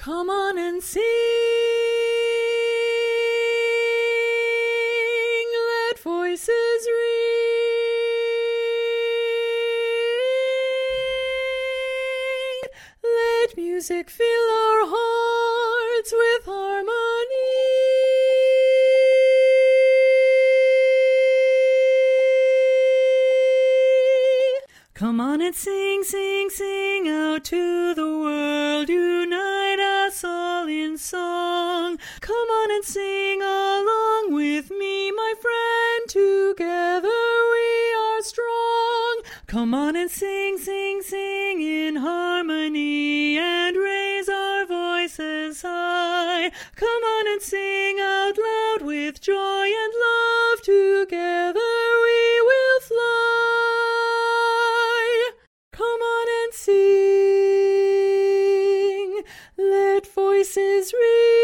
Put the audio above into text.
Come on and sing, let voices ring, let music fill our hearts with harmony. Come on and sing, sing, sing out to the world. Unite us all in song. Come on and sing along with me, my friend. Together we are strong. Come on and sing, sing, sing in harmony and raise our voices high. Come on and sing out loud with joy and love. Together we will fly. Come on and sing, let voices ring.